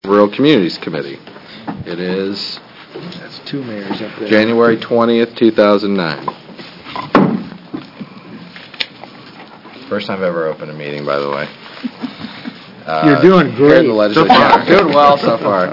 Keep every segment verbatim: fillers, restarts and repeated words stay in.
Rural Communities Committee. It is That's two mayors up there. January twentieth, two thousand nine. First time I've ever opened a meeting, by the way. Uh, You're doing here in great. the legislature. Yeah, doing well so far.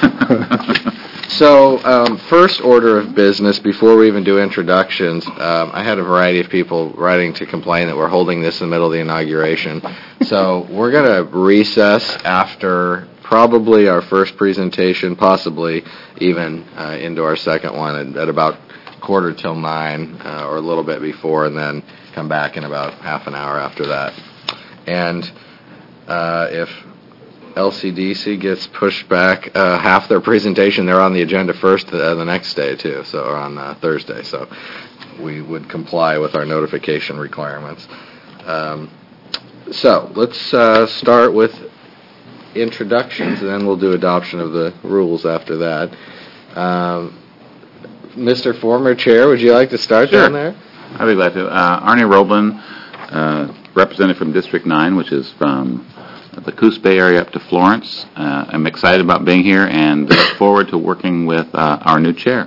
So, um, first order of business, before we even do introductions, um, I had a variety of people writing to complain that we're holding this in the middle of the inauguration. So, we're going to recess after probably our first presentation, possibly even uh, into our second one at, at about quarter till nine uh, or a little bit before, and then come back in about half an hour after that. And uh, if L C D C gets pushed back uh, half their presentation, they're on the agenda first uh, the next day, too, so or on uh, Thursday. So we would comply with our notification requirements. Um, so let's uh, start with introductions, and then we'll do adoption of the rules after that. Um, Mister Former Chair, would you like to start Sure. down there? I'd be glad to. Uh, Arnie Roblin, uh, representative from District nine, which is from the Coos Bay area up to Florence. Uh, I'm excited about being here and look forward to working with uh, our new chair.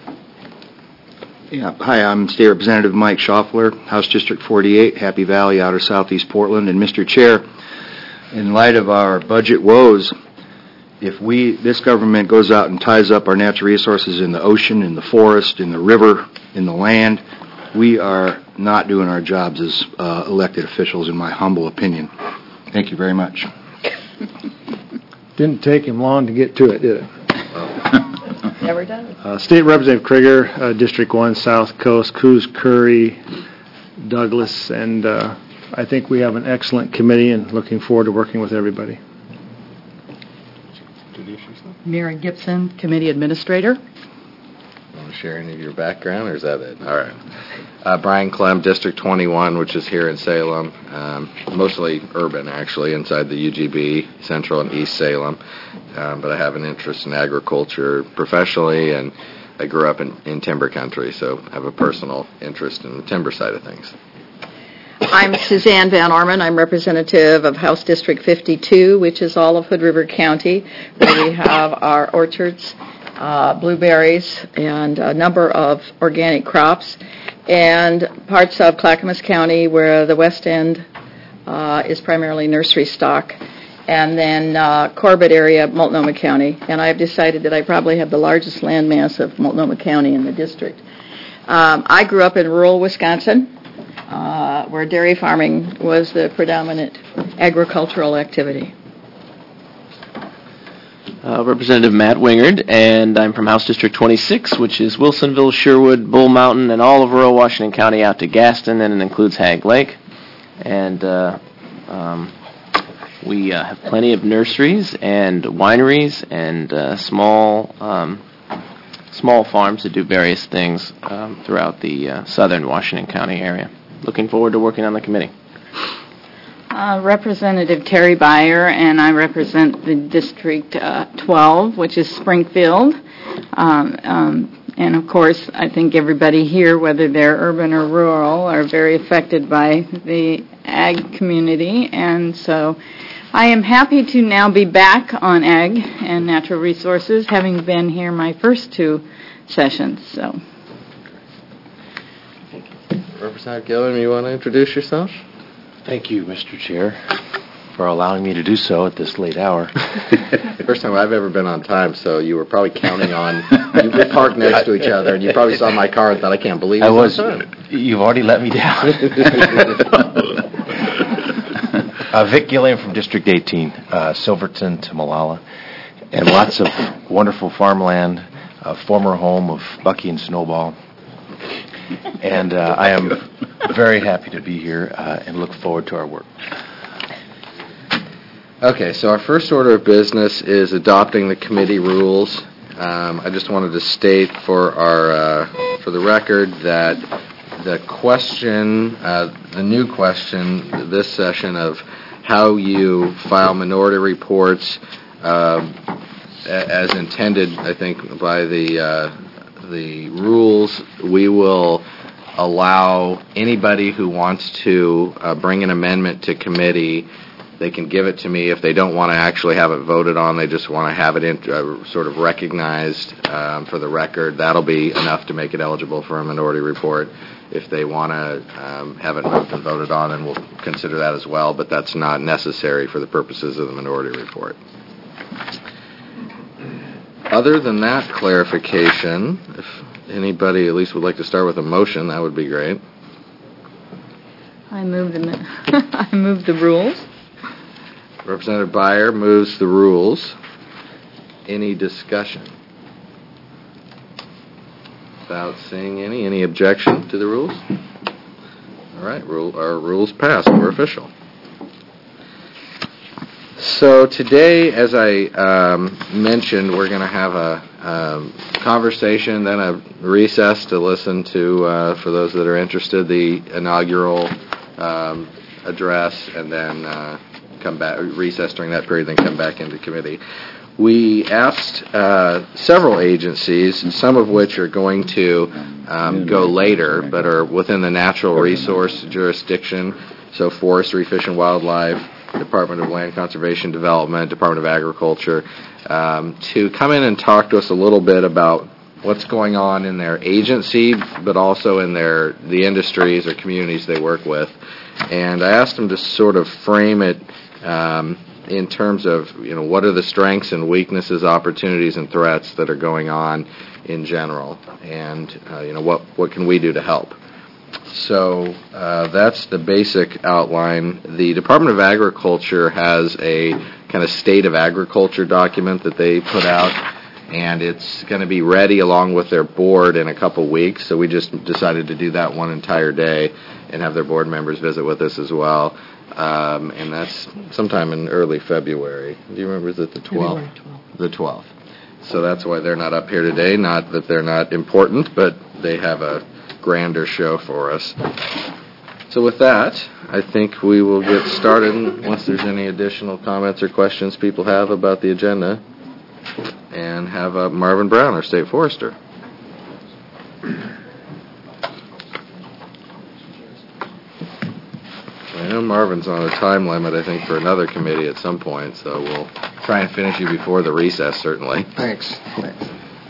Yeah. Hi, I'm State Representative Mike Schaffler, House District forty-eight, Happy Valley, outer southeast Portland. And Mister Chair, in light of our budget woes, if we, this government goes out and ties up our natural resources in the ocean, in the forest, in the river, in the land, we are not doing our jobs as uh, elected officials, in my humble opinion. Thank you very much. Didn't take him long to get to it, did it? Never does. Uh, State Representative Krieger, uh, District one, South Coast, Coos, Curry, Douglas, and uh, I think we have an excellent committee and looking forward to working with everybody. Mira Gibson, Committee Administrator. Want to share any of your background, or is that it? All right. Uh, Brian Clem, District twenty-one, which is here in Salem, um, mostly urban, actually, inside the U G B, Central and East Salem. Um, but I have an interest in agriculture professionally, and I grew up in, in timber country, so I have a personal interest in the timber side of things. I'm Suzanne Van Orman. I'm representative of House District fifty-two, which is all of Hood River County, where we have our orchards, uh, blueberries, and a number of organic crops, and parts of Clackamas County, where the west end uh, is primarily nursery stock, and then uh, Corbett area, Multnomah County. And I've decided that I probably have the largest land mass of Multnomah County in the district. Um, I grew up in rural Wisconsin, Uh, where dairy farming was the predominant agricultural activity. Uh, Representative Matt Wingard, and I'm from House District twenty-six, which is Wilsonville, Sherwood, Bull Mountain, and all of rural Washington County out to Gaston, and it includes Hag Lake. And uh, um, we uh, have plenty of nurseries and wineries and uh, small um, small farms that do various things um, throughout the uh, southern Washington County area. Looking forward to working on the committee. Uh, Representative Terry Byer, and I represent the District uh, twelve, which is Springfield. Um, um, and, of course, I think everybody here, whether they're urban or rural, are very affected by the ag community. And so I am happy to now be back on ag and natural resources, having been here my first two sessions. So. Representative Gilliam, you want to introduce yourself? Thank you, Mister Chair, for allowing me to do so at this late hour. First time I've ever been on time, so you were probably counting on, you were parked next to each other, and you probably saw my car and thought, I can't believe I it's was. on time. You've already let me down. uh, Vic Gilliam from District eighteen, uh, Silverton to Malala, and lots of wonderful farmland, uh, former home of Bucky and Snowball. And uh, I am very happy to be here uh, and look forward to our work. Okay, so our first order of business is adopting the committee rules. Um, I just wanted to state for our uh, for the record that the question, uh, the new question this session of how you file minority reports, uh, as intended, I think, by the uh, the rules, we will allow anybody who wants to uh, bring an amendment to committee they can give it to me. If they don't want to actually have it voted on, they just want to have it in, uh, sort of recognized um, for the record, that'll be enough to make it eligible for a minority report. If they want to um, have it moved and voted on, then we'll consider that as well, but that's not necessary for the purposes of the minority report. Other than that clarification, if anybody at least would like to start with a motion, that would be great. I move the, I move the rules. Representative Byer moves the rules. Any discussion? Without seeing any, any objection to the rules? All right, rule, our rules pass. We're official. So today, as I um, mentioned, we're going to have a um, conversation, then a recess to listen to, uh, for those that are interested, the inaugural um, address, and then uh, come back, recess during that period, then come back into committee. We asked uh, several agencies, some of which are going to um, go later, but are within the natural resource jurisdiction, so Forestry, Fish and Wildlife, Department of Land Conservation Development, Department of Agriculture, um, to come in and talk to us a little bit about what's going on in their agency, but also in their the industries or communities they work with. And I asked them to sort of frame it um, in terms of, you know, what are the strengths and weaknesses, opportunities and threats that are going on in general, and uh, you know, what what can we do to help. So uh, that's the basic outline. The Department of Agriculture has a kind of state of agriculture document that they put out, and it's going to be ready along with their board in a couple weeks. So we just decided to do that one entire day and have their board members visit with us as well. Um, and that's sometime in early February. Do you remember, is it the twelfth? The twelfth. So that's why they're not up here today. Not that they're not important, but they have a grander show for us. So with that, I think we will get started unless there's any additional comments or questions people have about the agenda, and have uh, Marvin Brown, our state forester. I know Marvin's on a time limit, I think, for another committee at some point, so we'll try and finish you before the recess, certainly. Thanks. Thanks.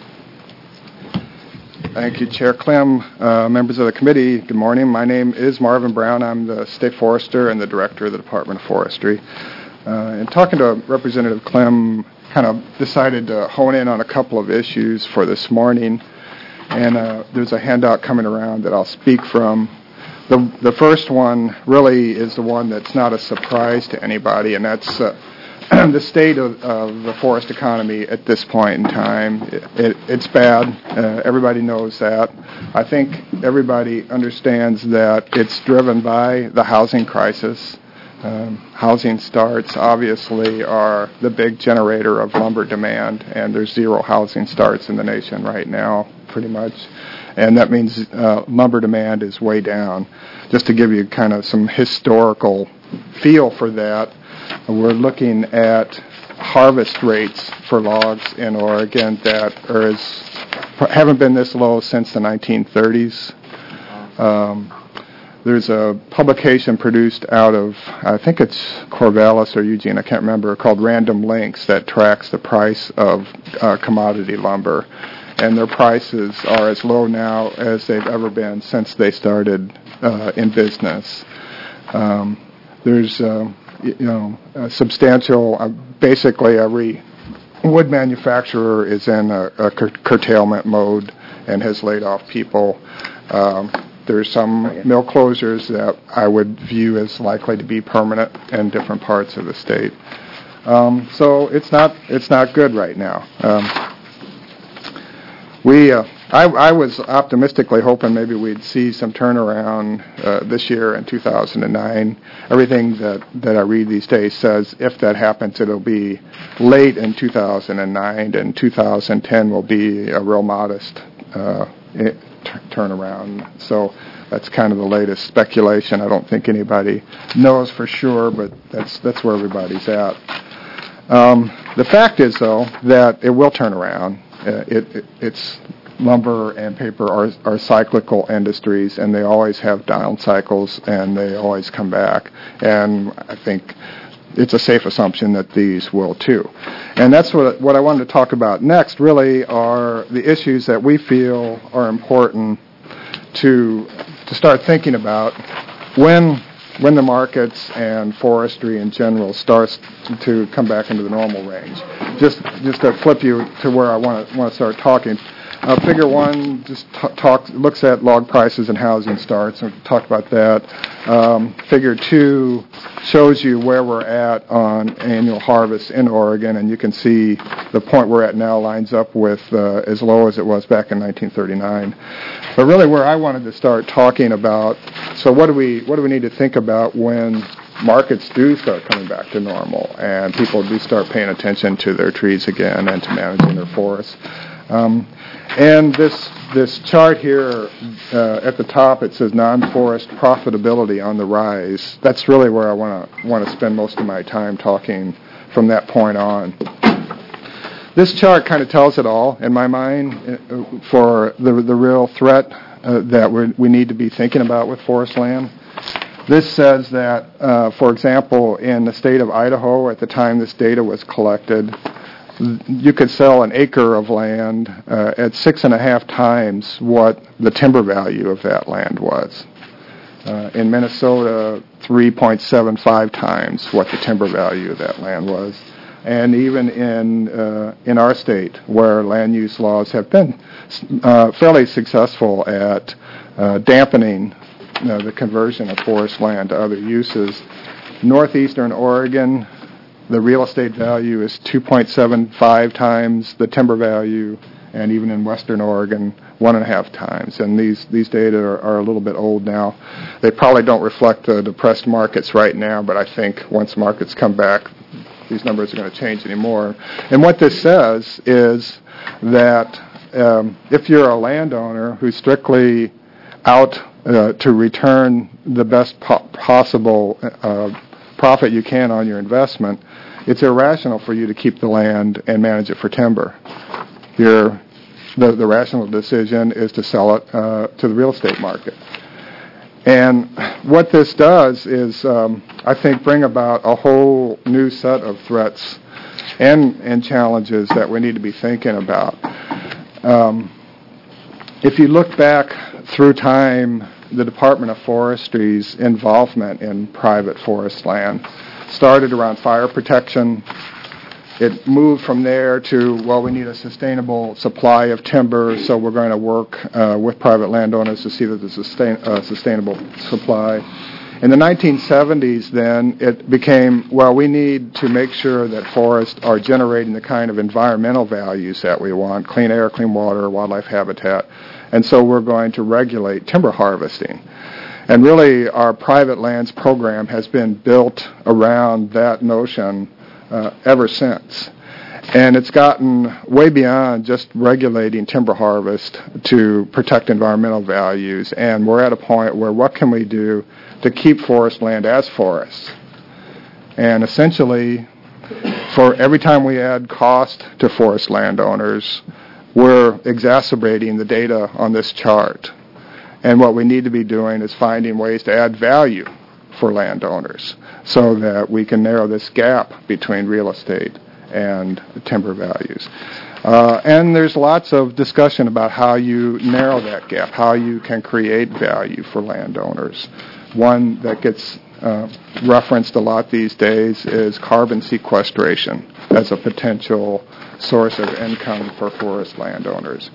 Thank you, Chair Clem. Uh, members of the committee, good morning. My name is Marvin Brown. I'm the state forester and the director of the Department of Forestry. Uh, and talking to Representative Clem, kind of decided to hone in on a couple of issues for this morning. And uh, there's a handout coming around that I'll speak from. The, the first one really is the one that's not a surprise to anybody, and that's uh, the state of, of the forest economy at this point in time. It, it, it's bad. Uh, everybody knows that. I think everybody understands that it's driven by the housing crisis. Um, housing starts, obviously, are the big generator of lumber demand, and there's zero housing starts in the nation right now, pretty much. And that means uh, lumber demand is way down. Just to give you kind of some historical feel for that, we're looking at harvest rates for logs in Oregon that are as, haven't been this low since the nineteen thirties. Um, there's a publication produced out of, I think it's Corvallis or Eugene, I can't remember, called Random Links, that tracks the price of uh, commodity lumber. And their prices are as low now as they've ever been since they started uh, in business. Um, there's, uh, you know, a substantial, uh, basically every wood manufacturer is in a, a cur- curtailment mode and has laid off people. Um, there's some mill closures that I would view as likely to be permanent in different parts of the state. Um, so it's not it's not good right now. Um, We, uh, I, I was optimistically hoping maybe we'd see some turnaround uh, this year in two thousand nine. Everything that, that I read these days says if that happens, it'll be late in two thousand nine, and two thousand ten will be a real modest uh, it, t- turnaround. So that's kind of the latest speculation. I don't think anybody knows for sure, but that's that's where everybody's at. Um, the fact is, though, that it will turn around. Uh, it, it, it's lumber and paper are, are cyclical industries, and they always have down cycles, and they always come back. And I think it's a safe assumption that these will too. And that's what what I wanted to talk about next. Really, are the issues that we feel are important to to start thinking about when when the markets and forestry in general starts to come back into the normal range. Just just to flip you to where I want to want to start talking. Uh, figure one just t- talks looks at log prices and housing starts, and we talked about that. Um, figure two shows you where we're at on annual harvest in Oregon, and you can see the point we're at now lines up with uh, as low as it was back in nineteen thirty-nine. But really, where I wanted to start talking about, so what do we what do we need to think about when markets do start coming back to normal and people do start paying attention to their trees again and to managing their forests. Um, and this this chart here uh, at the top, it says non-forest profitability on the rise. That's really where I want to want to spend most of my time talking from that point on. This chart kind of tells it all in my mind for the the real threat uh, that we we need to be thinking about with forest land. This says that, uh, for example, in the state of Idaho, at the time this data was collected, you could sell an acre of land uh, at six and a half times what the timber value of that land was. Uh, in Minnesota, three point seven five times what the timber value of that land was. And even in uh, in our state, where land use laws have been uh, fairly successful at uh, dampening uh, the conversion of forest land to other uses, northeastern Oregon, the real estate value is two point seven five times the timber value, and even in western Oregon, one and a half times. And these, these data are, are a little bit old now. They probably don't reflect the depressed markets right now, but I think once markets come back, these numbers are going to change anymore. And what this says is that um, if you're a landowner who's strictly out uh, to return the best po- possible uh, profit you can on your investment, it's irrational for you to keep the land and manage it for timber. Your, the, the rational decision is to sell it uh, to the real estate market. And what this does is, um, I think, bring about a whole new set of threats and, and challenges that we need to be thinking about. Um, if you look back through time, the Department of Forestry's involvement in private forest land started around fire protection. It moved from there to, well, we need a sustainable supply of timber, so we're going to work uh, with private landowners to see that there's a sustain, uh, sustainable supply. In the nineteen seventies, then, it became, well, we need to make sure that forests are generating the kind of environmental values that we want, clean air, clean water, wildlife habitat, and so we're going to regulate timber harvesting. And really, our private lands program has been built around that notion uh, ever since. And it's gotten way beyond just regulating timber harvest to protect environmental values. And we're at a point where what can we do to keep forest land as forests? And essentially, for every time we add cost to forest landowners, we're exacerbating the data on this chart. And what we need to be doing is finding ways to add value for landowners so that we can narrow this gap between real estate and timber values. Uh, and there's lots of discussion about how you narrow that gap, how you can create value for landowners. One that gets uh, referenced a lot these days is carbon sequestration as a potential source of income for forest landowners.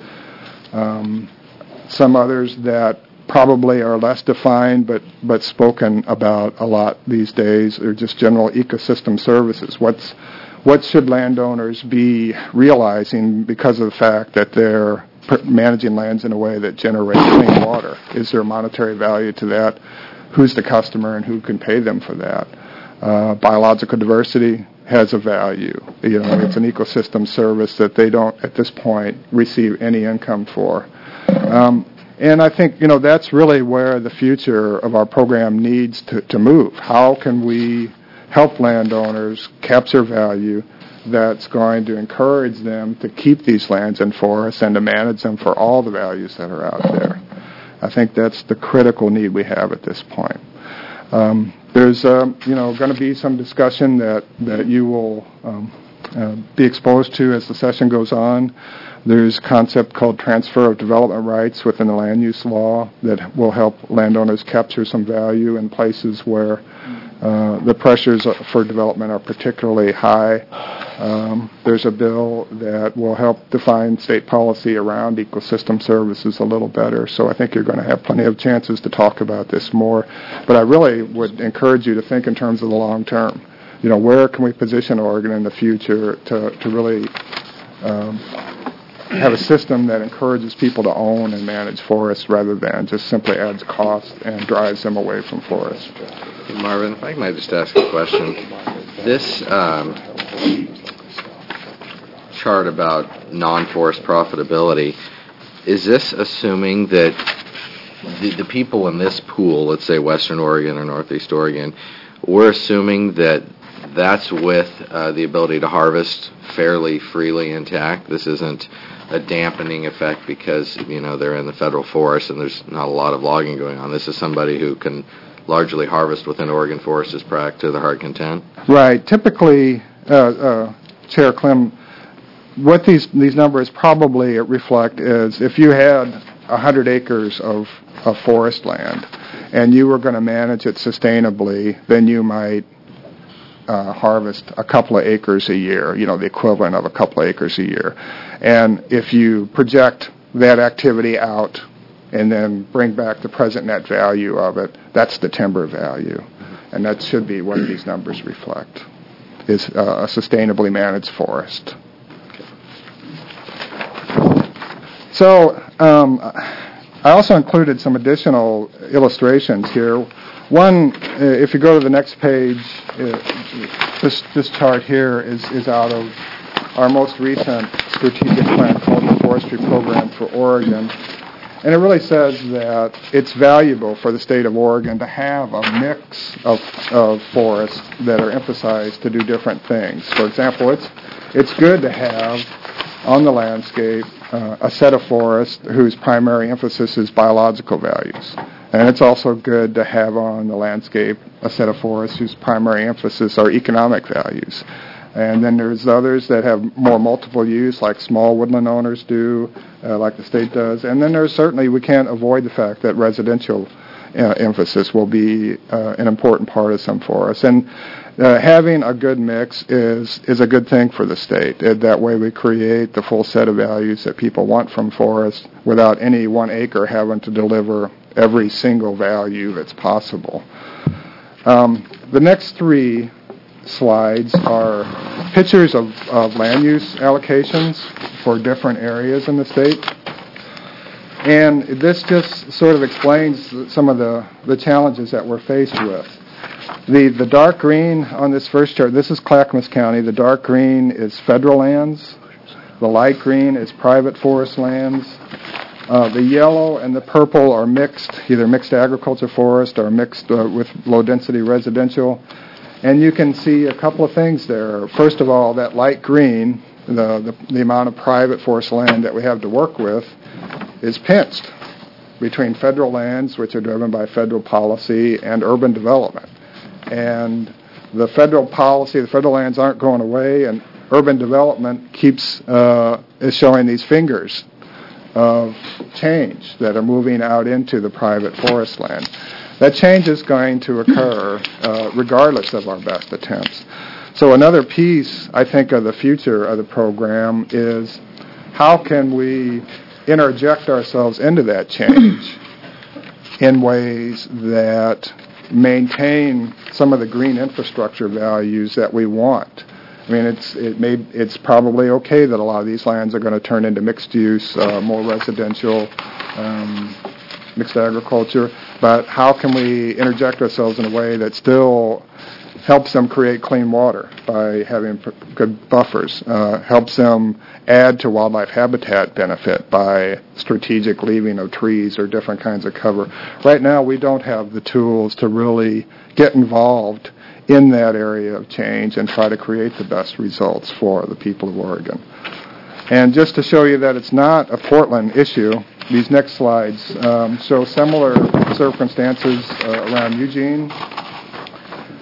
Um, some others that probably are less defined but, but spoken about a lot these days are just general ecosystem services. What's What should landowners be realizing because of the fact that they're managing lands in a way that generates clean water? Is there monetary value to that? Who's the customer and who can pay them for that? Uh, biological diversity has a value. You know, it's an ecosystem service that they don't, at this point, receive any income for. Um, and I think, you know, that's really where the future of our program needs to, to move. How can we help landowners capture value that's going to encourage them to keep these lands and forests and to manage them for all the values that are out there? I think that's the critical need we have at this point. Um, there's, uh, you know, going to be some discussion that, that you will um, uh, be exposed to as the session goes on. There's a concept called transfer of development rights within the land use law that will help landowners capture some value in places where uh, the pressures for development are particularly high. Um, there's a bill that will help define state policy around ecosystem services a little better, so I think you're going to have plenty of chances to talk about this more. But I really would encourage you to think in terms of the long term. You know, where can we position Oregon in the future to, to really um, have a system that encourages people to own and manage forests rather than just simply adds cost and drives them away from forests. Marvin, if I might just ask a question. This um, chart about non-forest profitability, is this assuming that the, the people in this pool, let's say Western Oregon or Northeast Oregon, we're assuming that that's with uh, the ability to harvest fairly freely intact? This isn't a dampening effect because, you know, they're in the federal forest and there's not a lot of logging going on. This is somebody who can largely harvest within Oregon forests is prac to the heart content? Right. Typically, uh, uh, Chair Clem, what these these numbers probably reflect is if you had one hundred acres of, of forest land and you were going to manage it sustainably, then you might uh, harvest a couple of acres a year, you know, the equivalent of a couple of acres a year. And if you project that activity out and then bring back the present net value of it, that's the timber value. And that should be what these numbers reflect, is uh, a sustainably managed forest. So um, I also included some additional illustrations here. One, uh, if you go to the next page, uh, this, this chart here is, is out of our most recent strategic plan called the Forestry Program for Oregon. And it really says that it's valuable for the state of Oregon to have a mix of, of forests that are emphasized to do different things. For example, it's it's good to have on the landscape uh, a set of forests whose primary emphasis is biological values. And it's also good to have on the landscape a set of forests whose primary emphasis are economic values. And then there's others that have more multiple use, like small woodland owners do, uh, like the state does. And then there's certainly, we can't avoid the fact that residential uh, emphasis will be uh, an important part of some forests. And uh, having a good mix is, is a good thing for the state. Uh, that way we create the full set of values that people want from forests without any one acre having to deliver every single value that's possible. Um, the next three slides are pictures of, of land use allocations for different areas in the state. And this just sort of explains some of the, the challenges that we're faced with. The, the dark green on this first chart, this is Clackamas County. The dark green is federal lands. The light green is private forest lands. Uh, the yellow and the purple are mixed, either mixed agriculture forest or mixed uh, with low-density residential. And you can see a couple of things there. First of all, that light green, the, the, the amount of private forest land that we have to work with, is pinched between federal lands, which are driven by federal policy, and urban development. And the federal policy, the federal lands aren't going away, and urban development keeps uh, is showing these fingers of change that are moving out into the private forest land. That change is going to occur uh, regardless of our best attempts. So another piece, I think, of the future of the program is how can we interject ourselves into that change in ways that maintain some of the green infrastructure values that we want. I mean, it's it may it's probably okay that a lot of these lands are going to turn into mixed use, uh, more residential, um, mixed agriculture, but how can we interject ourselves in a way that still helps them create clean water by having p- good buffers, uh, helps them add to wildlife habitat benefit by strategic leaving of trees or different kinds of cover. Right now, we don't have the tools to really get involved in that area of change and try to create the best results for the people of Oregon. And just to show you that it's not a Portland issue, these next slides um, show similar circumstances uh, around Eugene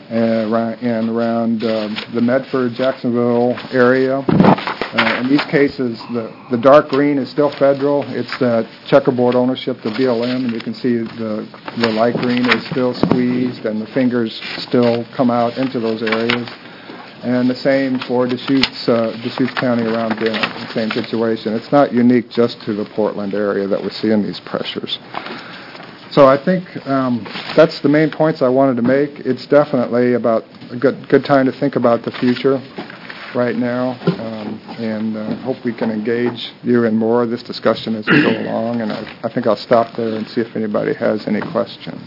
and around, and around um, the Medford, Jacksonville area. Uh, in these cases, the, the dark green is still federal. It's that checkerboard ownership, the B L M, and you can see the, the light green is still squeezed, and the fingers still come out into those areas. And the same for Deschutes, uh, Deschutes County around Denton, the same situation. It's not unique just to the Portland area that we're seeing these pressures. So I think um, that's the main points I wanted to make. It's definitely about a good good time to think about the future right now, um, and uh, hope we can engage you in more of this discussion as we go along. And I, I think I'll stop there and see if anybody has any questions.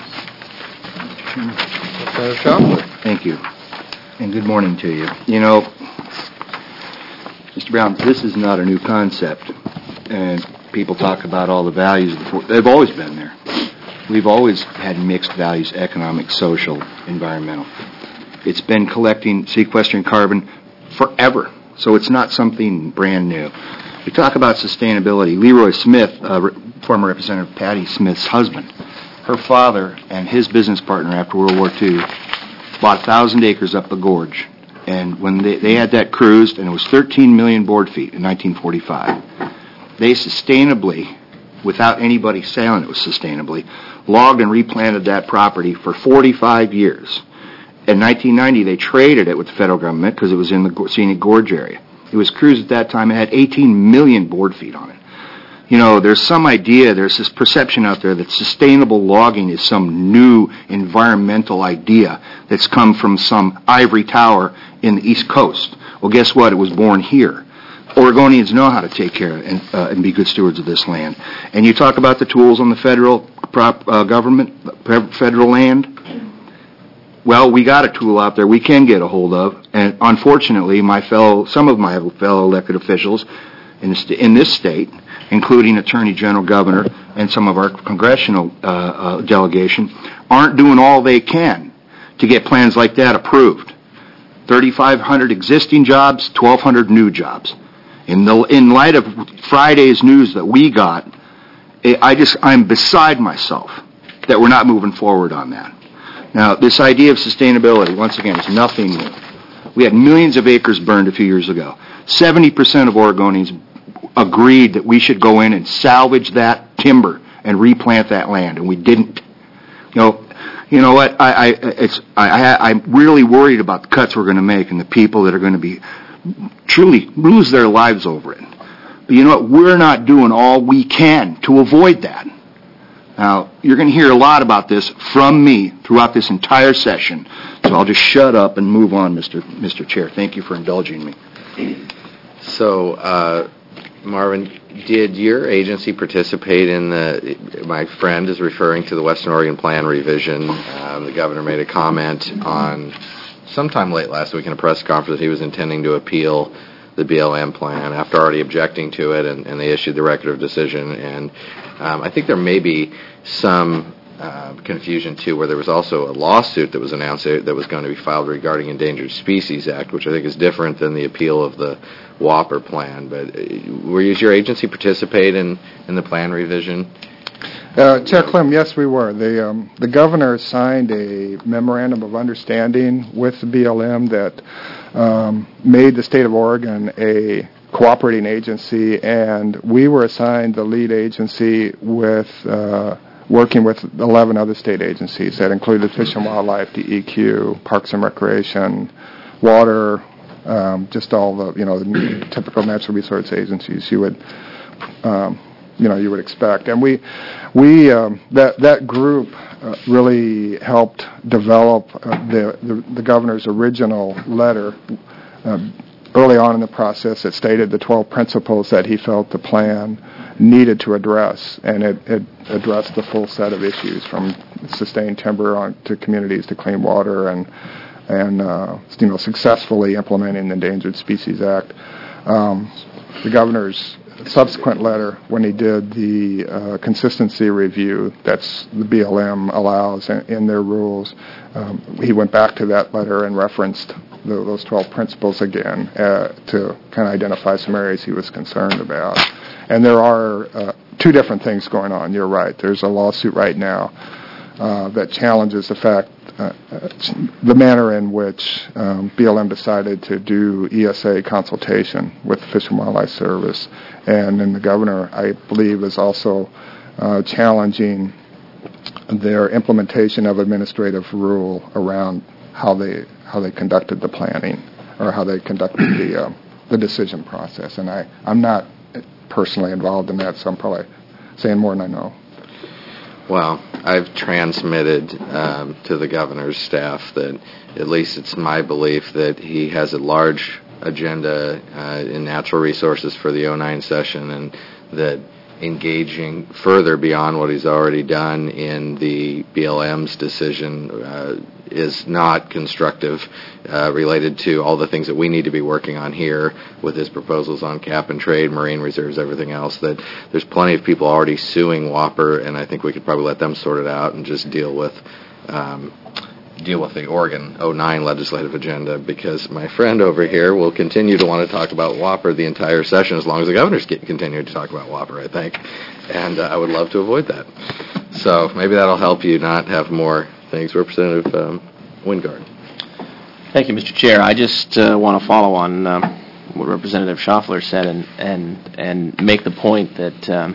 Thank you. And good morning to you. You know, Mister Brown, this is not a new concept. And people talk about all the values. Of the for- They've always been there. We've always had mixed values, economic, social, environmental. It's been collecting, sequestering carbon forever. So it's not something brand new. We talk about sustainability. Leroy Smith, uh, former Representative Patty Smith's husband, her father and his business partner after World War Two bought one thousand acres up the gorge. And when they, they had that cruised, and it was thirteen million board feet in nineteen forty-five, they sustainably, without anybody saying it was sustainably, logged and replanted that property for forty-five years. In nineteen ninety, they traded it with the federal government because it was in the scenic gorge area. It was cruised at that time. It had eighteen million board feet on it. You know, there's some idea, there's this perception out there that sustainable logging is some new environmental idea that's come from some ivory tower in the East Coast. Well, guess what? It was born here. Oregonians know how to take care and, uh, and be good stewards of this land. And you talk about the tools on the federal prop, uh, government, federal land. Well, we got a tool out there we can get a hold of. And unfortunately, my fellow, some of my fellow elected officials in, the st- in this state, including Attorney General, Governor, and some of our congressional uh, uh, delegation, aren't doing all they can to get plans like that approved. thirty-five hundred existing jobs, twelve hundred new jobs. In the in light of Friday's news that we got, I just I'm beside myself that we're not moving forward on that. Now, this idea of sustainability, once again, is nothing new. We had millions of acres burned a few years ago. seventy percent of Oregonians agreed that we should go in and salvage that timber and replant that land, and we didn't. You know, you know what? I, I, it's, I, I, I'm really worried about the cuts we're going to make and the people that are going to be truly lose their lives over it. But you know what? We're not doing all we can to avoid that. Now, you're going to hear a lot about this from me throughout this entire session, so I'll just shut up and move on, Mister Mister Chair. Thank you for indulging me. So, uh, Marvin, did your agency participate in the, my friend is referring to the Western Oregon Plan revision. Um, the governor made a comment on sometime late last week in a press conference that he was intending to appeal the B L M plan after already objecting to it, and, and they issued the record of decision. And um, I think there may be some uh, confusion, too, where there was also a lawsuit that was announced that was going to be filed regarding Endangered Species Act, which I think is different than the appeal of the Whopper plan. But uh, were you, your agency participate in, in the plan revision? Uh, Chair Clem, yes, we were. The um, the governor signed a memorandum of understanding with the B L M that um, made the state of Oregon a cooperating agency, and we were assigned the lead agency with uh, working with eleven other state agencies that included Fish and Wildlife, D E Q, Parks and Recreation, Water, um, just all the you know the typical natural resource agencies you would. Um, you know, you would expect. And we, we um, that that group uh, really helped develop uh, the, the the governor's original letter uh, early on in the process. It stated the twelve principles that he felt the plan needed to address, and it, it addressed the full set of issues from sustained timber on to communities to clean water and and uh, you know successfully implementing the Endangered Species Act. Um, the governor's subsequent letter, when he did the uh, consistency review that's the B L M allows in, in their rules, um, he went back to that letter and referenced the, those twelve principles again uh, to kind of identify some areas he was concerned about. And there are uh, two different things going on. You're right. There's a lawsuit right now uh, that challenges the fact, uh, the manner in which um, B L M decided to do E S A consultation with the Fish and Wildlife Service. And then the governor, I believe, is also uh, challenging their implementation of administrative rule around how they how they conducted the planning or how they conducted the uh, the decision process. And I, I'm not personally involved in that, so I'm probably saying more than I know. Well, I've transmitted um, to the governor's staff that at least it's my belief that he has a large agenda uh, in natural resources for the oh nine session, and that engaging further beyond what he's already done in the B L M's decision uh, is not constructive uh, related to all the things that we need to be working on here with his proposals on cap and trade, marine reserves, everything else. That there's plenty of people already suing Whopper, and I think we could probably let them sort it out and just deal with um, deal with the Oregon oh nine legislative agenda, because my friend over here will continue to want to talk about Whopper the entire session as long as the governors get, continue to talk about Whopper, I think. And uh, I would love to avoid that. So maybe that'll help you not have more things. Representative um, Wingard. Thank you, Mister Chair. I just uh, want to follow on um, what Representative Schaffler said and, and, and make the point that um,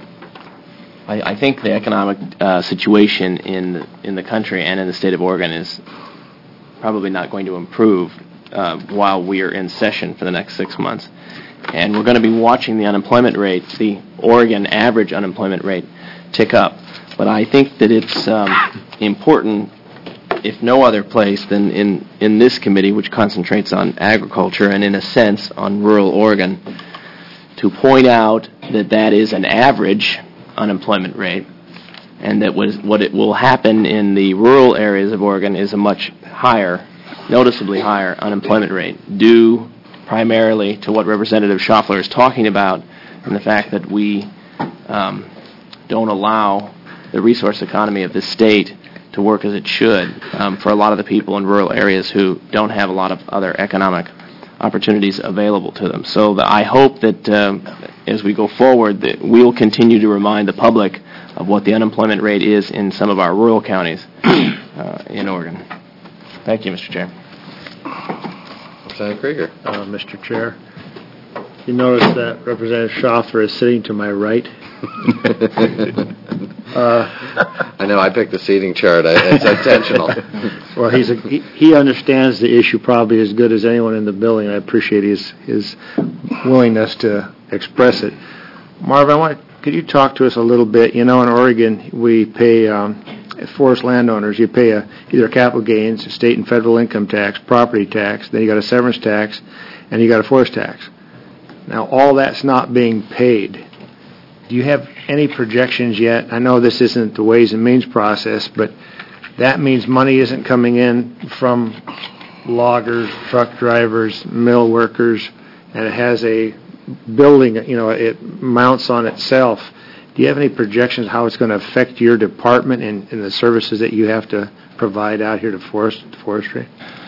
I, I think the economic uh, situation in the, in the country and in the state of Oregon is probably not going to improve uh, while we are in session for the next six months. And we're going to be watching the unemployment rate, the Oregon average unemployment rate, tick up. But I think that it's um, important, if no other place than in, in this committee, which concentrates on agriculture and, in a sense, on rural Oregon, to point out that that is an average unemployment rate, and that was, what it will happen in the rural areas of Oregon is a much higher, noticeably higher unemployment rate, due primarily to what Representative Schaffler is talking about, and the fact that we um, don't allow the resource economy of the state to work as it should um, for a lot of the people in rural areas who don't have a lot of other economic opportunities available to them. So the, I hope that um, as we go forward, that we'll continue to remind the public of what the unemployment rate is in some of our rural counties uh, in Oregon. Thank you, Mister Chair. Representative Krieger. Uh, Mister Chair, you notice that Representative Schaffler is sitting to my right. uh, I know, I picked the seating chart. I, it's intentional. Well, he's a, he, he understands the issue probably as good as anyone in the building. I appreciate his his willingness to express it. Marv, I want could you talk to us a little bit? You know, in Oregon, we pay um, forest landowners. You pay a, either capital gains, a state and federal income tax, property tax. Then you got a severance tax, and you got a forest tax. Now, all that's not being paid. Do you have any projections yet? I know this isn't the Ways and Means process, but that means money isn't coming in from loggers, truck drivers, mill workers, and it has a building, you know, it mounts on itself. Do you have any projections how it's going to affect your department and, and the services that you have to provide out here to forest, forestry?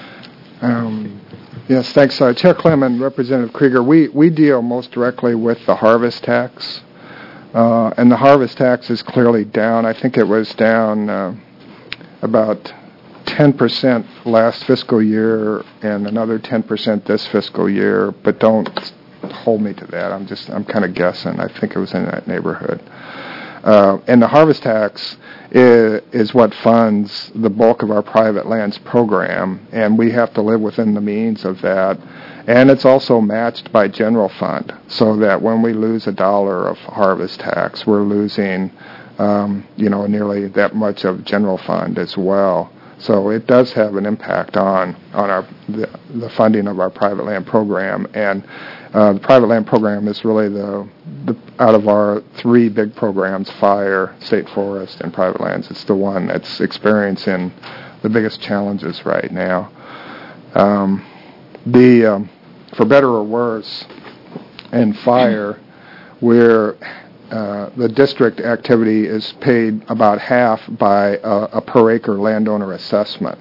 Um, yes, thanks. Uh, Chair Clem and Representative Krieger, we, we deal most directly with the harvest tax. Uh, and the harvest tax is clearly down. I think it was down uh, about ten percent last fiscal year and another ten percent this fiscal year, but don't hold me to that. I'm just, I'm kind of guessing. I think it was in that neighborhood. Uh, and the harvest tax is, is what funds the bulk of our private lands program, and we have to live within the means of that. And it's also matched by general fund, so that when we lose a dollar of harvest tax, we're losing, um, you know, nearly that much of general fund as well. So it does have an impact on on our the, the funding of our private land program. And uh, the private land program is really the, the out of our three big programs, fire, state forest, and private lands, it's the one that's experiencing the biggest challenges right now. Um, The, um, for better or worse, in fire, where uh, the district activity is paid about half by a, a per acre landowner assessment.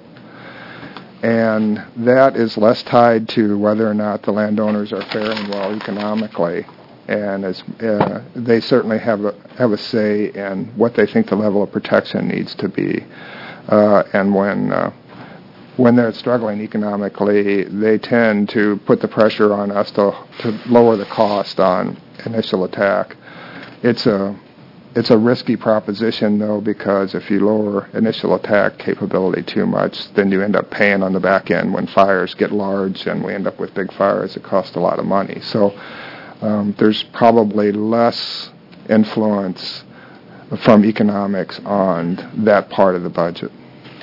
And that is less tied to whether or not the landowners are faring well economically. And as, uh, they certainly have a, have a say in what they think the level of protection needs to be. Uh, and when uh, when they're struggling economically, they tend to put the pressure on us to to lower the cost on initial attack. It's a it's a risky proposition, though, because if you lower initial attack capability too much, then you end up paying on the back end when fires get large, and we end up with big fires that cost a lot of money. So um, there's probably less influence from economics on that part of the budget.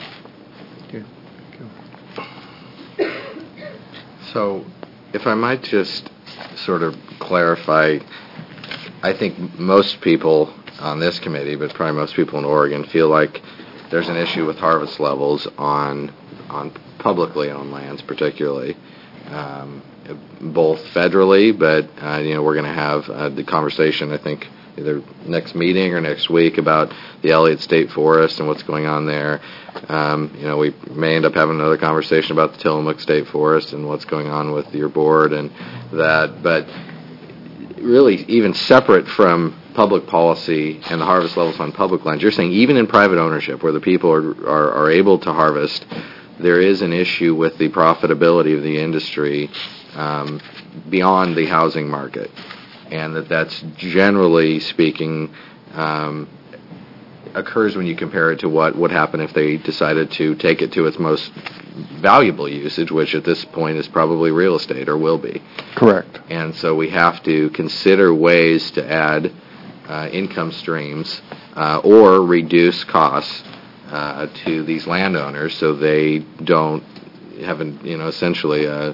So, if I might just sort of clarify, I think most people on this committee, but probably most people in Oregon, feel like there's an issue with harvest levels on on publicly owned lands, particularly, um, both federally, but uh, you know we're going to have uh, the conversation, I think, either next meeting or next week about the Elliott State Forest and what's going on there. Um, you know, we may end up having another conversation about the Tillamook State Forest and what's going on with your board and that. But really, even separate from public policy and the harvest levels on public lands, you're saying even in private ownership where the people are, are, are able to harvest, there is an issue with the profitability of the industry um, beyond the housing market. And that that's generally speaking um, occurs when you compare it to what would happen if they decided to take it to its most valuable usage, which at this point is probably real estate or will be. Correct. And so we have to consider ways to add uh, income streams uh, or reduce costs uh, to these landowners so they don't have, an, you know, essentially a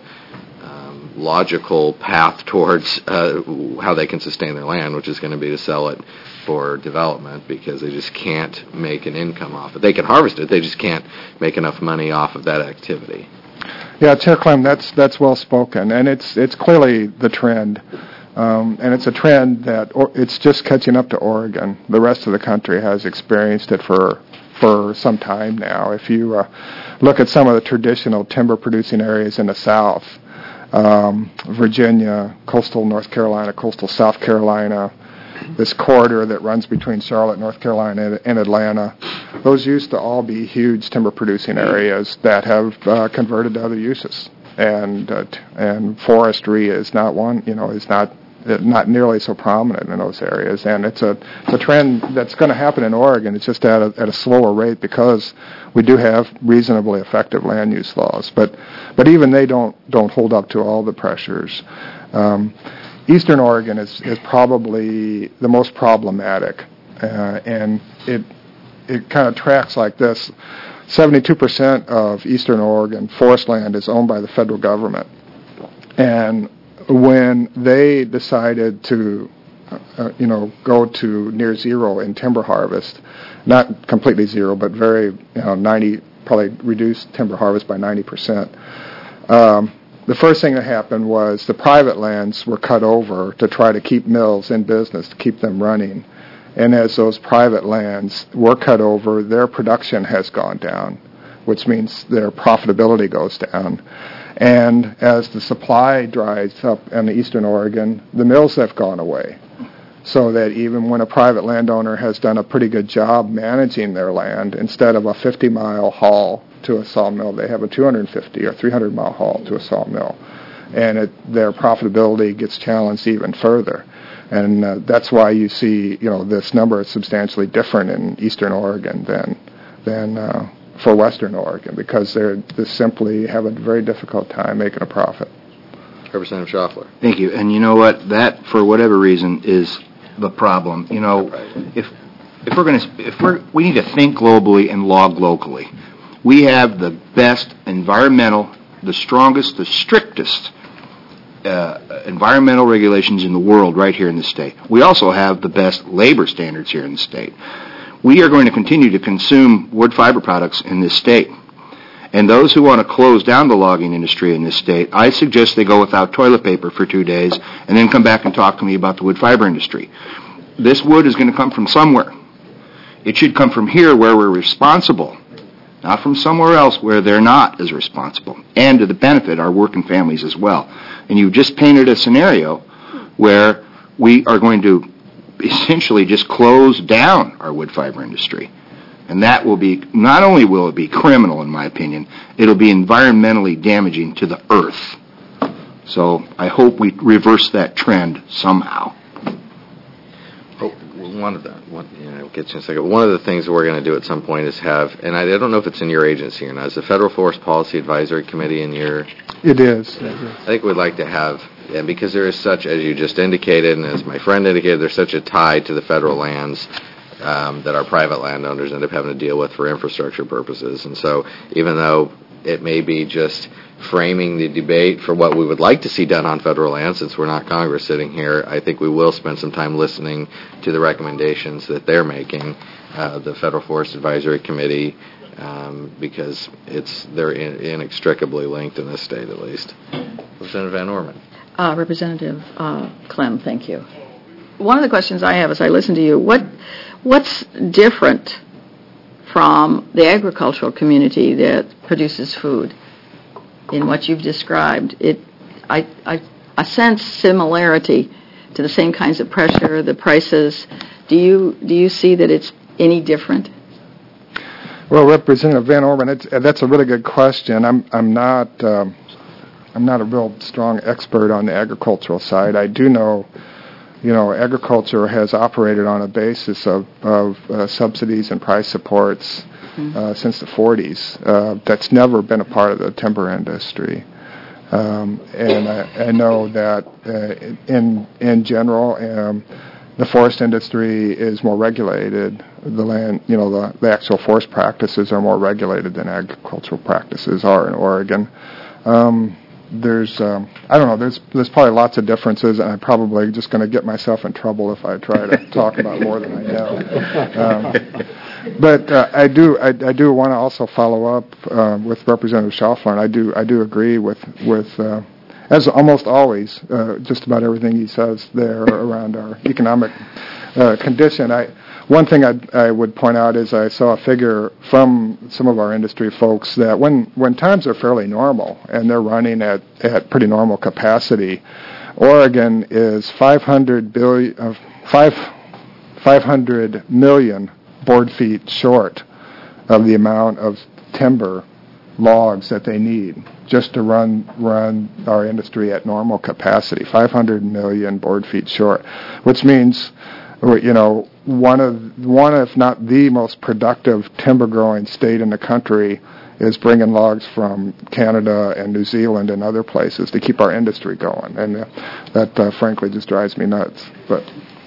logical path towards uh, how they can sustain their land, which is going to be to sell it for development because they just can't make an income off it. They can harvest it, they just can't make enough money off of that activity. Yeah, Chair Clem, that's that's well spoken, and it's it's clearly the trend, um, and it's a trend that or, it's just catching up to Oregon. The rest of the country has experienced it for for some time now. If you uh, look at some of the traditional timber-producing areas in the South, Um, Virginia, coastal North Carolina, coastal South Carolina, this corridor that runs between Charlotte, North Carolina, and Atlanta, those used to all be huge timber-producing areas that have uh, converted to other uses, and uh, t- and forestry is not one, you know, is not not nearly so prominent in those areas, and it's a it's a trend that's going to happen in Oregon. It's just at a, at a slower rate because we do have reasonably effective land use laws, but but even they don't don't hold up to all the pressures. Um, Eastern Oregon is is probably the most problematic, uh, and it it kind of tracks like this: seventy-two percent of Eastern Oregon forest land is owned by the federal government, and when they decided to, uh, you know, go to near zero in timber harvest, not completely zero, but very, you know, ninety, probably reduced timber harvest by ninety percent. Um, the first thing that happened was the private lands were cut over to try to keep mills in business, to keep them running. And as those private lands were cut over, their production has gone down, which means their profitability goes down. And as the supply dries up in eastern Oregon, the mills have gone away. So that even when a private landowner has done a pretty good job managing their land, instead of a fifty-mile haul to a sawmill, they have a two hundred fifty or three hundred mile haul to a sawmill. And it, their profitability gets challenged even further. And uh, that's why you see, you know, this number is substantially different in eastern Oregon than than uh, for western Oregon, because they're they simply have a very difficult time making a profit. Representative Schaffler. Thank you. And you know what? That, for whatever reason, is the problem. You know, if if we're going to if we're we need to think globally and log locally. We have the best environmental, the strongest, the strictest uh, environmental regulations in the world right here in the state. We also have the best labor standards here in the state. We are going to continue to consume wood fiber products in this state. And those who want to close down the logging industry in this state, I suggest they go without toilet paper for two days and then come back and talk to me about the wood fiber industry. This wood is going to come from somewhere. It should come from here where we're responsible, not from somewhere else where they're not as responsible, and to the benefit of our working families as well. And you just painted a scenario where we are going to essentially just close down our wood fiber industry. And that will be, not only will it be criminal, in my opinion, it'll be environmentally damaging to the earth. So I hope we reverse that trend somehow. Oh, one of the, one, you know, get you in a second. One of the things we're going to do at some point is have, and I, I don't know if it's in your agency or not, is the Federal Forest Policy Advisory Committee in your... It is. I think we'd like to have, and because there is such, as you just indicated, and as my friend indicated, there's such a tie to the federal lands um, that our private landowners end up having to deal with for infrastructure purposes. And so even though it may be just framing the debate for what we would like to see done on federal land, since we're not Congress sitting here, I think we will spend some time listening to the recommendations that they're making, uh, the Federal Forest Advisory Committee, um, because it's they're in, inextricably linked in this state, at least. Representative Van Orman. Uh, Representative uh, Clem, thank you. One of the questions I have as I listen to you, what what's different from the agricultural community that produces food in what you've described? It, I, I, I sense similarity to the same kinds of pressure, the prices. Do you do you see that it's any different? Well, Representative Van Orman, it's, that's a really good question. I'm I'm not um, I'm not a real strong expert on the agricultural side. I do know, you know, agriculture has operated on a basis of of uh, subsidies and price supports mm-hmm. uh, since the forties. Uh, that's never been a part of the timber industry. Um, and I, I know that uh, in in general, um, the forest industry is more regulated. The land, you know, the, the actual forest practices are more regulated than agricultural practices are in Oregon. Um, there's, um, I don't know, there's there's probably lots of differences, and I'm probably just going to get myself in trouble if I try to talk about more than I know. Um, but uh, I do, I, I do want to also follow up uh, with Representative Schaffler, and I do, I do agree with with. Uh, As almost always, uh, just about everything he says there around our economic uh, condition. I, one thing I'd, I would point out is I saw a figure from some of our industry folks that when, when times are fairly normal and they're running at, at pretty normal capacity, Oregon is five hundred billion, uh, five, five hundred million board feet short of the amount of timber logs that they need just to run run our industry at normal capacity, five hundred million board feet short, which means, you know, one of one if not the most productive timber growing state in the country is bringing logs from Canada and New Zealand and other places to keep our industry going, and uh, that uh, frankly just drives me nuts. But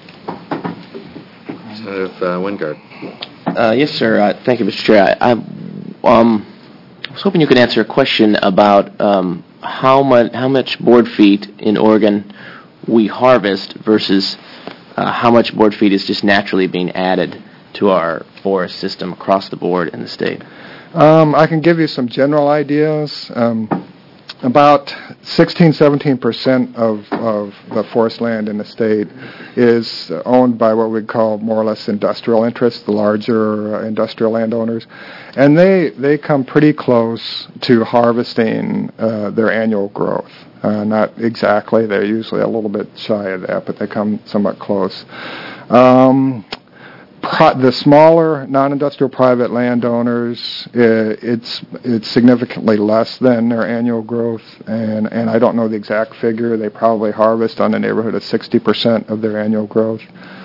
Representative uh, Wingard. Uh, yes, sir. Uh, thank you, Mister Chair. I, I um. I was hoping you could answer a question about um, how much how much board feet in Oregon we harvest versus uh, how much board feet is just naturally being added to our forest system across the board in the state. Um, I can give you some general ideas. Um, about sixteen, seventeen percent of, of the forest land in the state is owned by what we call more or less industrial interests, the larger uh, industrial landowners. And they, they come pretty close to harvesting uh, their annual growth. Uh, not exactly. They're usually a little bit shy of that, but they come somewhat close. Um, pro- the smaller non-industrial private landowners, uh, it's it's significantly less than their annual growth, and, and I don't know the exact figure. They probably harvest on the neighborhood of sixty percent of their annual growth.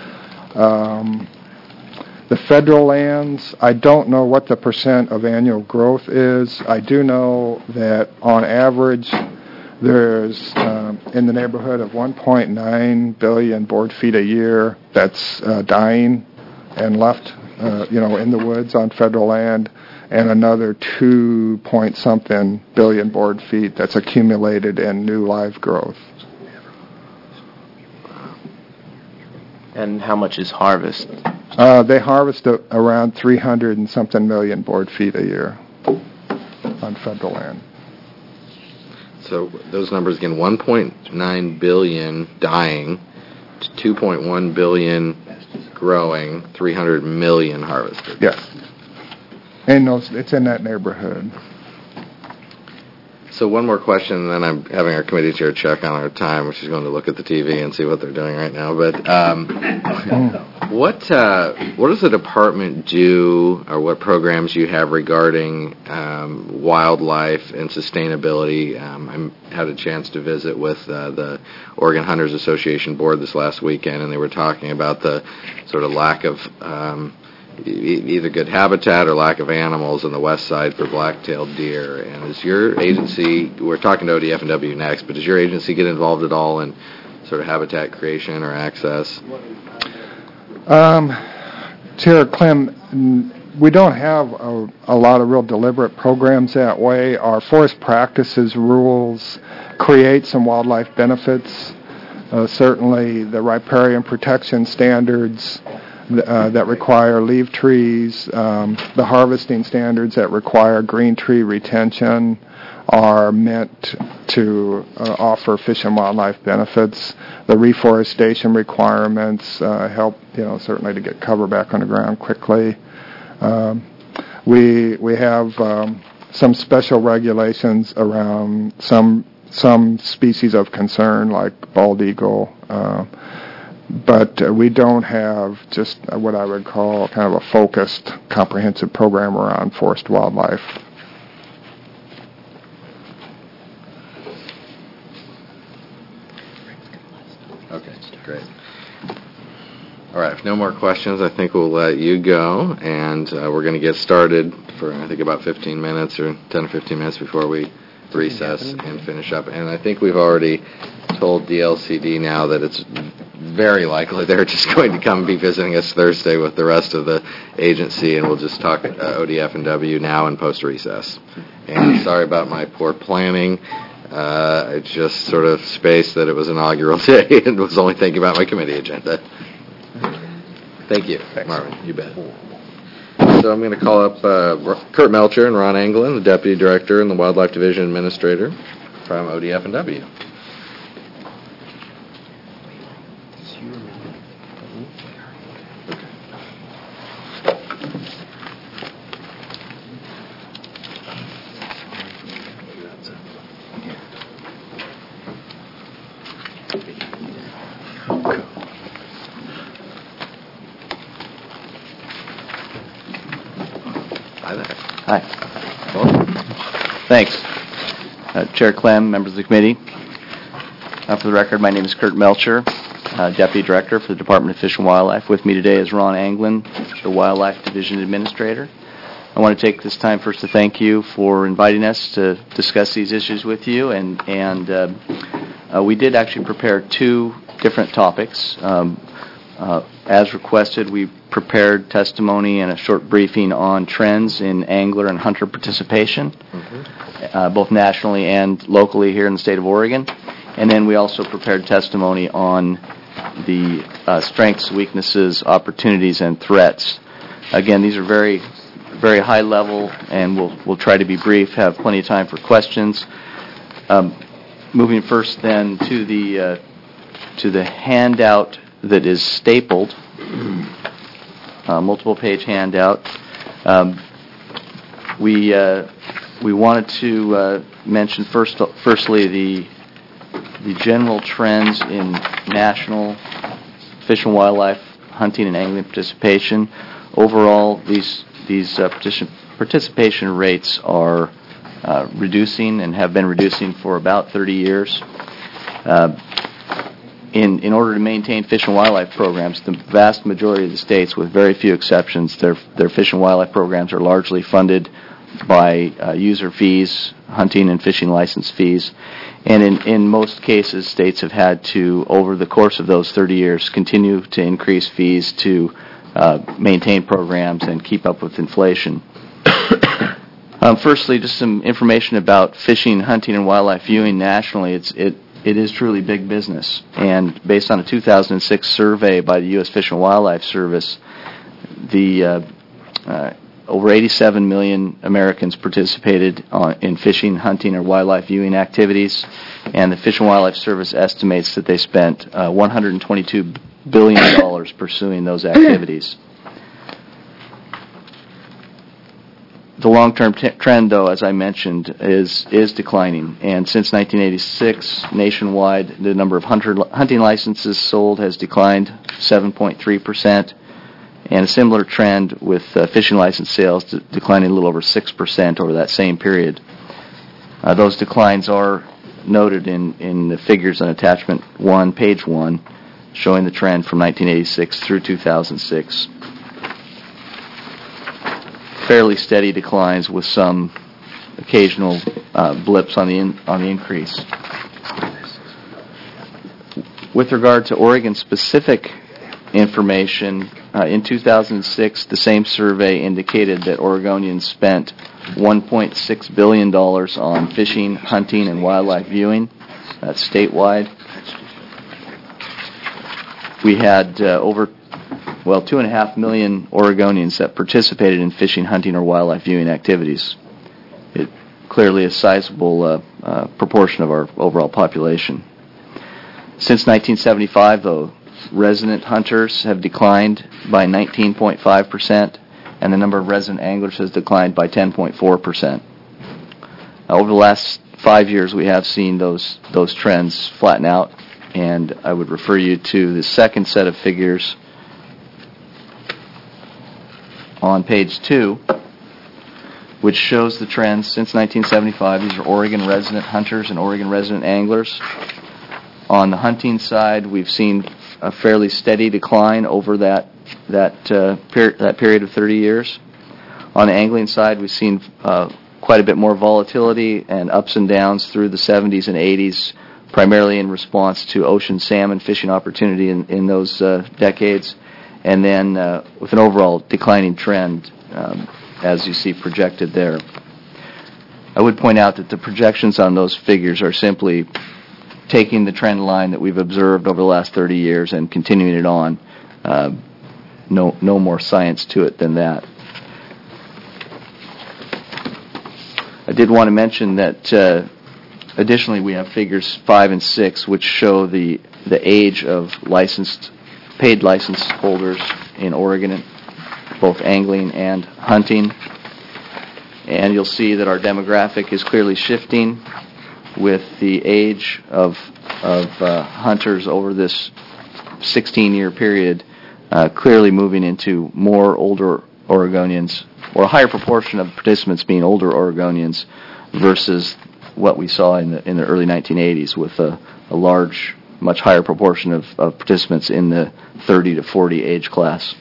Um, The federal lands, I don't know what the percent of annual growth is. I do know that on average, there's um, in the neighborhood of one point nine billion board feet a year that's uh, dying and left, uh, you know, in the woods on federal land, and another two point something billion board feet that's accumulated in new live growth. And how much is harvest? Uh, they harvest a, around three hundred and something million board feet a year on federal land. So those numbers again: one point nine billion dying, two point one billion growing, three hundred million harvested. Yes, and those, it's in that neighborhood. So one more question, and then I'm having our committee chair check on our time, which is going to look at the T V and see what they're doing right now. But um, what uh, what does the department do, or what programs do you have regarding um, wildlife and sustainability? Um, I had a chance to visit with uh, the Oregon Hunters Association board this last weekend, and they were talking about the sort of lack of um, either good habitat or lack of animals on the west side for black-tailed deer. And is your agency, we're talking to O D F and W next, but does your agency get involved at all in sort of habitat creation or access? Um, Chair Clem, we don't have a, a lot of real deliberate programs that way. Our forest practices rules create some wildlife benefits. Uh, certainly the riparian protection standards Uh, that require leaf trees, um, the harvesting standards that require green tree retention are meant to uh, offer fish and wildlife benefits. The reforestation requirements uh, help, you know, certainly to get cover back on the ground quickly. Um, we we have um, some special regulations around some some species of concern like bald eagle. Uh, But uh, we don't have just uh, what I would call kind of a focused, comprehensive program around forest wildlife. Okay, great. All right, if no more questions, I think we'll let you go, and uh, we're going to get started for, I think, about fifteen minutes or ten or fifteen minutes before we recess and finish up. And I think we've already told D L C D now that it's very likely they're just going to come be visiting us Thursday with the rest of the agency, and we'll just talk uh, O D F and W now and post-recess. And sorry about my poor planning. Uh, I just sort of spaced that it was inaugural day and was only thinking about my committee agenda. Thank you, Marvin. You bet. So I'm going to call up uh, Kurt Melcher and Ron Anglin, the Deputy Director and the Wildlife Division Administrator from O D F and W. Hi. Thanks. Uh, Chair Clem, members of the committee. Uh, for the record, my name is Kurt Melcher, uh, Deputy Director for the Department of Fish and Wildlife. With me today is Ron Anglin, the Wildlife Division Administrator. I want to take this time first to thank you for inviting us to discuss these issues with you. And, and uh, uh, we did actually prepare two different topics. Um, uh, as requested, we prepared testimony and a short briefing on trends in angler and hunter participation, mm-hmm. uh, both nationally and locally here in the state of Oregon. And then we also prepared testimony on the uh, strengths, weaknesses, opportunities, and threats. Again, these are very, very high level, and we'll we'll try to be brief, have plenty of time for questions. Um, moving first then to the uh, to the handout that is stapled. Uh, multiple page handout. Um, we uh, we wanted to uh, mention first, firstly the the general trends in national fish and wildlife hunting and angling participation. Overall, these these uh, particip- participation rates are uh, reducing and have been reducing for about thirty years. Uh, In, in order to maintain fish and wildlife programs, the vast majority of the states, with very few exceptions, their their fish and wildlife programs are largely funded by uh, user fees, hunting and fishing license fees. And in, in most cases, states have had to, over the course of those thirty years, continue to increase fees to uh, maintain programs and keep up with inflation. um, firstly, just some information about fishing, hunting, and wildlife viewing nationally. It's it. It is truly big business, and based on a two thousand six survey by the U S Fish and Wildlife Service, the uh, uh, over eighty-seven million Americans participated on, in fishing, hunting, or wildlife viewing activities, and the Fish and Wildlife Service estimates that they spent uh, one hundred twenty-two billion dollars pursuing those activities. the long-term t- trend, though, as I mentioned, is is declining. And since nineteen eighty-six, nationwide, the number of hunter, hunting licenses sold has declined seven point three percent, and a similar trend with uh, fishing license sales de- declining a little over six percent over that same period. Uh, those declines are noted in, in the figures on attachment one, page one, showing the trend from nineteen eighty-six through two thousand six. Fairly steady declines with some occasional uh, blips on the in, on the increase. With regard to Oregon-specific information, uh, in two thousand six, the same survey indicated that Oregonians spent one point six billion dollars on fishing, hunting, and wildlife viewing. That's statewide. We had uh, over Well, two and a half million Oregonians that participated in fishing, hunting, or wildlife viewing activities. It clearly a sizable uh, uh, proportion of our overall population. Since nineteen seventy-five, though, resident hunters have declined by nineteen point five percent, and the number of resident anglers has declined by ten point four percent. Uh, over the last five years, we have seen those those trends flatten out, and I would refer you to the second set of figures on page two, which shows the trends since nineteen seventy-five. These are Oregon resident hunters and Oregon resident anglers. On the hunting side, we've seen a fairly steady decline over that that uh, per- that period of thirty years. On the angling side, we've seen uh, quite a bit more volatility and ups and downs through the seventies and eighties, primarily in response to ocean salmon fishing opportunity in, in those uh, decades. And then uh, with an overall declining trend, um, as you see projected there. I would point out that the projections on those figures are simply taking the trend line that we've observed over the last thirty years and continuing it on. Uh, no, no more science to it than that. I did want to mention that uh, additionally we have figures five and six, which show the the age of licensed paid license holders in Oregon, both angling and hunting. And you'll see that our demographic is clearly shifting with the age of of uh, hunters over this sixteen-year period uh, clearly moving into more older Oregonians, or a higher proportion of participants being older Oregonians versus what we saw in the in the early nineteen eighties with a, a large, much higher proportion of, of participants in the thirty to forty age class.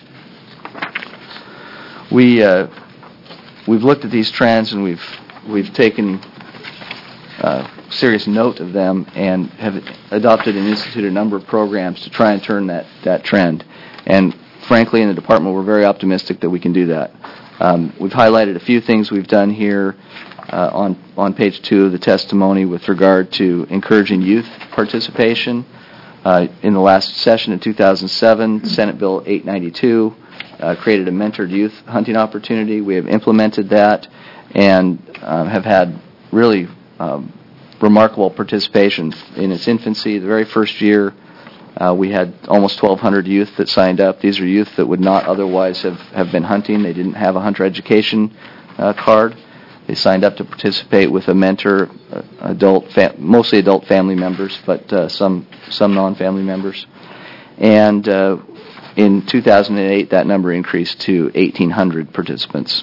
We uh, we've looked at these trends and we've we've taken uh, serious note of them and have adopted and instituted a number of programs to try and turn that, that trend. And frankly, in the department, we're very optimistic that we can do that. Um, we've highlighted a few things we've done here uh, on on page two of the testimony with regard to encouraging youth participation. Uh, in the last session in two thousand seven, Senate Bill eight ninety-two uh, created a mentored youth hunting opportunity. We have implemented that and uh, have had really um, remarkable participation. In its infancy, the very first year, uh, we had almost twelve hundred youth that signed up. These are youth that would not otherwise have, have been hunting. They didn't have a hunter education uh, card. They signed up to participate with a mentor, uh, adult, fam- mostly adult family members, but uh, some some non-family members. And uh, in two thousand eight, that number increased to eighteen hundred participants.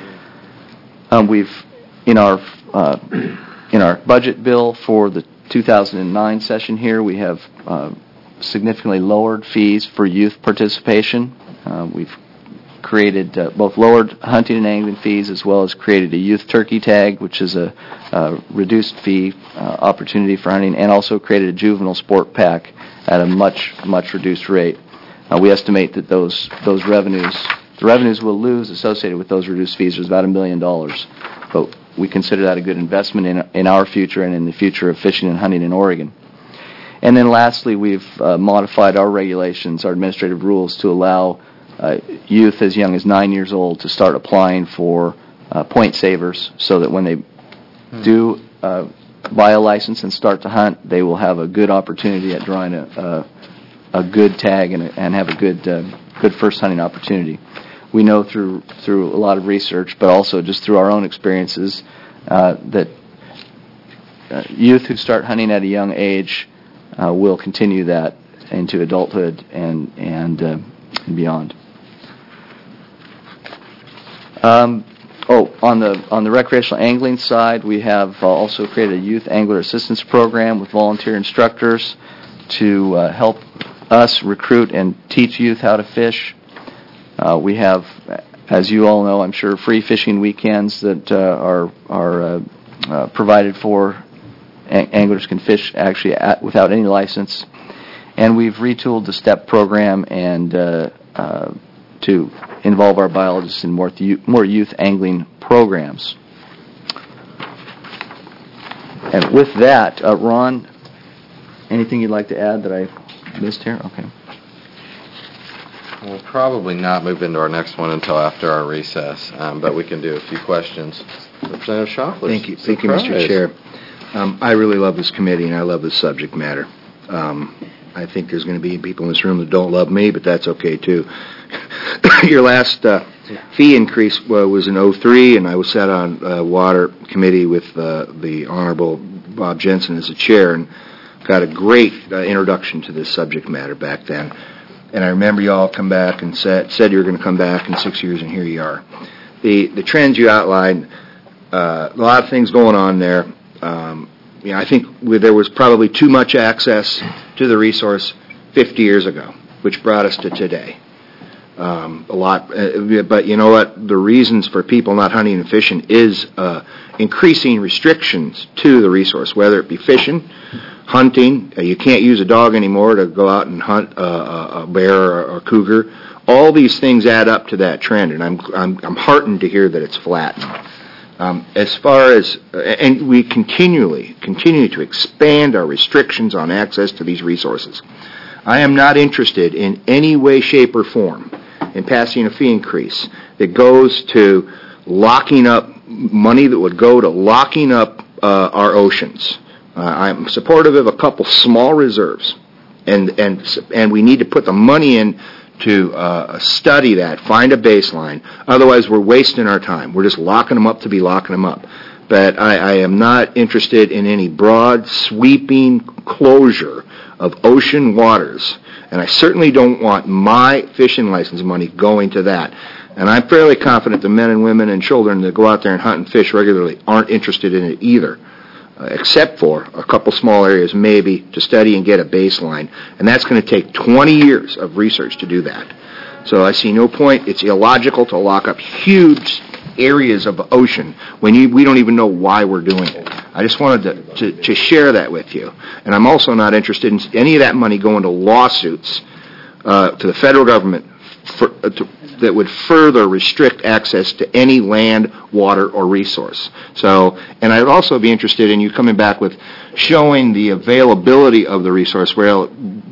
Um, we've in our uh, in our budget bill for the two thousand nine session here, we have uh, significantly lowered fees for youth participation. Uh, we've created uh, both lowered hunting and angling fees, as well as created a youth turkey tag, which is a, a reduced fee uh, opportunity for hunting, and also created a juvenile sport pack at a much, much reduced rate. Uh, we estimate that those those revenues, the revenues we'll lose associated with those reduced fees is about a million dollars. But we consider that a good investment in in our future and in the future of fishing and hunting in Oregon. And then lastly, we've uh, modified our regulations, our administrative rules, to allow Uh, youth as young as nine years old to start applying for uh, point savers, so that when they hmm. do uh, buy a license and start to hunt, they will have a good opportunity at drawing a, a, a good tag and, and have a good uh, good first hunting opportunity. we know through through a lot of research, but also just through our own experiences, uh, that uh, youth who start hunting at a young age uh, will continue that into adulthood and and, uh, and beyond. Um, oh, on the on the recreational angling side, we have uh, also created a youth angler assistance program with volunteer instructors to uh, help us recruit and teach youth how to fish. Uh, we have, as you all know, I'm sure, free fishing weekends that uh, are are uh, uh, provided for. A- anglers can fish actually at, without any license, and we've retooled the STEP program and uh, uh, to involve our biologists in more th- more youth angling programs. And with that, uh, Ron, anything you'd like to add that I missed here? Okay. We'll probably not move into our next one until after our recess, um, but we can do a few questions. Representative Schaffler. Thank you, thank you, Mister Chair. Um, I really love this committee, and I love this subject matter. Um, I think there's going to be people in this room that don't love me, but that's okay, too. Your last uh, fee increase uh, was in oh three, and I was sat on uh, Water Committee with uh, the Honorable Bob Jensen as the chair, and got a great uh, introduction to this subject matter back then. And I remember you all come back and said, said you were going to come back in six years, and here you are. The the trends you outlined, uh, a lot of things going on there. Um, you know, I think we, there was probably too much access to the resource fifty years ago, which brought us to today. Um, a lot, uh, but you know what? The reasons for people not hunting and fishing is uh, increasing restrictions to the resource, whether it be fishing, hunting. Uh, you can't use a dog anymore to go out and hunt uh, a bear or a cougar. All these things add up to that trend, and I'm I'm, I'm heartened to hear that it's flat now. Um, as far as, uh, and we continually continue to expand our restrictions on access to these resources. I am not interested in any way, shape, or form in passing a fee increase that goes to locking up money that would go to locking up uh, our oceans. Uh, I'm supportive of a couple small reserves, and and and we need to put the money in to uh, study that, find a baseline. Otherwise, we're wasting our time. We're just locking them up to be locking them up. But I, I am not interested in any broad, sweeping closure of ocean waters, and I certainly don't want my fishing license money going to that. And I'm fairly confident the men and women and children that go out there and hunt and fish regularly aren't interested in it either. Uh, except for a couple small areas maybe to study and get a baseline. And that's going to take twenty years of research to do that. So I see no point. It's illogical to lock up huge areas of ocean when you, we don't even know why we're doing it. I just wanted to, to, to share that with you. And I'm also not interested in any of that money going to lawsuits uh, to the federal government for, uh, to, that would further restrict access to any land, water, or resource. So, and I'd also be interested in you coming back with showing the availability of the resource. Well,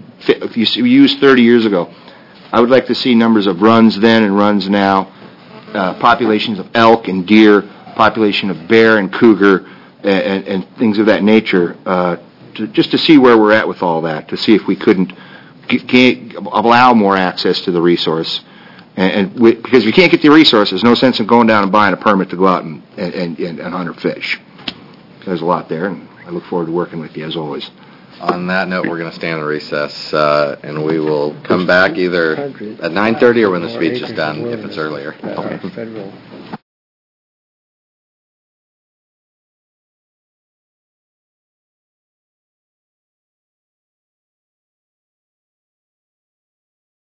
if you used thirty years ago, I would like to see numbers of runs then and runs now, uh, populations of elk and deer, population of bear and cougar, and, and things of that nature, uh, to, just to see where we're at with all that, to see if we couldn't get, get, allow more access to the resource. And, and we, because if you can't get the resources, there's no sense in going down and buying a permit to go out and, and, and, and hunt or fish. There's a lot there, and I look forward to working with you as always. On that note, we're going to stand in recess, uh, and we will come back either at nine thirty or when the speech is done, if it's earlier. Okay.